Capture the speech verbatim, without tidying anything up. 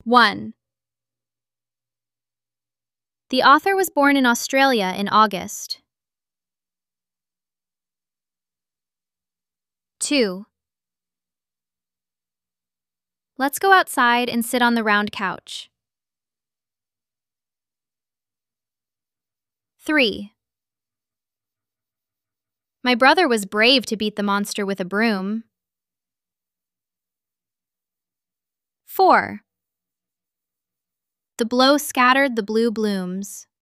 one. The author was born in Australia in August. two. Let's go outside and sit on the round couch. three. My brother was brave to beat the monster with a broom. four. The blow scattered the blue blooms.